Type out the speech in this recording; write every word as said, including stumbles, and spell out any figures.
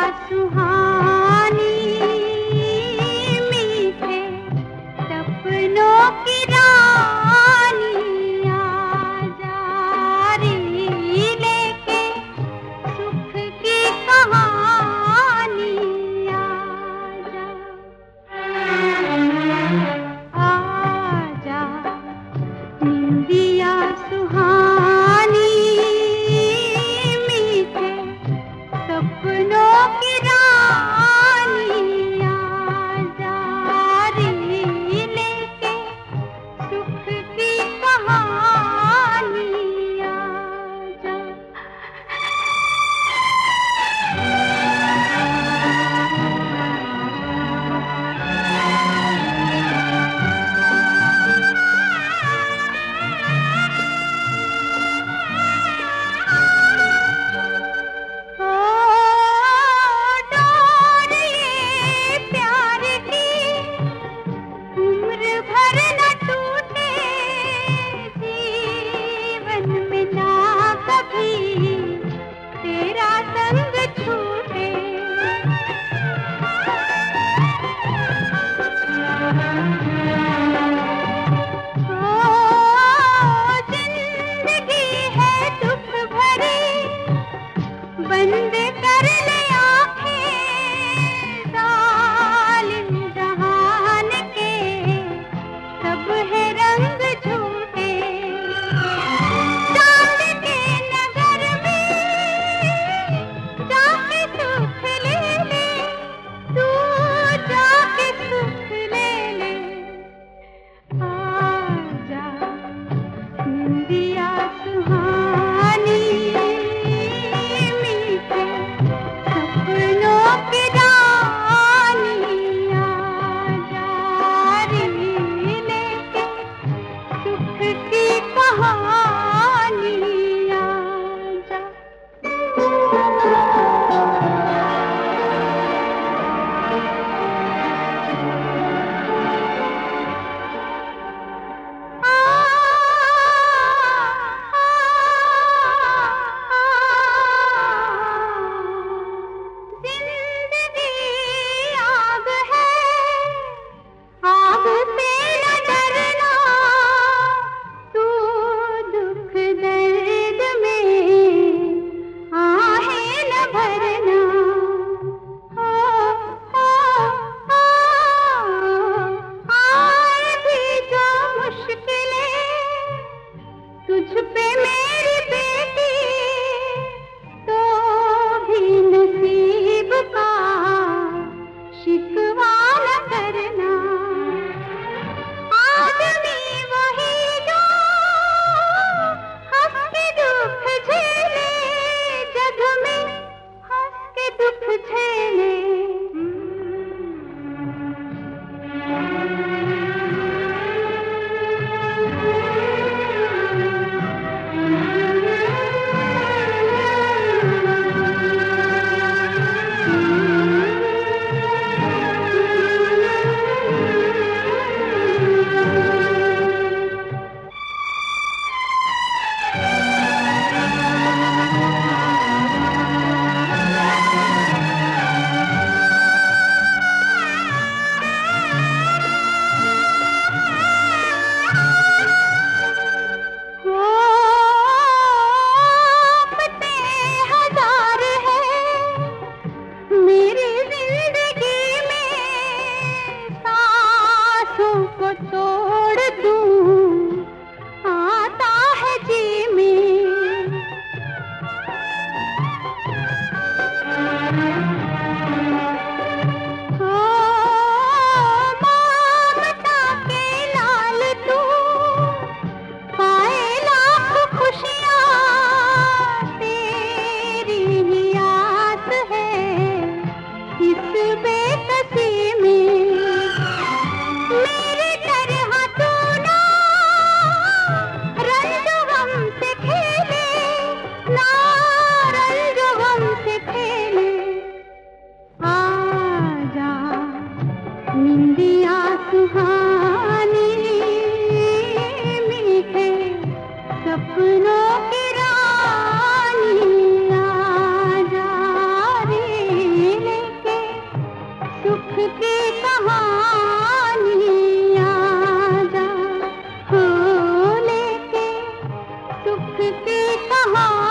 सुहानी मीठे सपनों की रानी आजा रे लेके सुख की कहानी आजा आजा निंदिया सुहानी मीठे सपनों की रानी आजा रे लेके सुख की कहानी आजा बंद कर ले आँखें जालिम जहान के सब है रंग झूठे चांद के नगर में जाके सुख ले ले तू जाके सुख ले ले आजा निंदिया सुहानी सपनों की रानी आजा रे लेके सुख की कहानी आजा तुझ पे मेरी बेटी तो भी नसीब का शिकवा न करना आदमी वही जो हंस के दुख झेले जग में हंस के दुख झेले को तोड़ दूं आता है जी में हो ममता के लाल तू पाए लाख खुशियाँ तेरी ही आस है इस बेकसी में मेरे तरह तू ना रंग गम से खेले ना रंग गम से खेले आजा निंदिया सुहानी मीठे सपनों की रानी आजा रे दुख की कहानी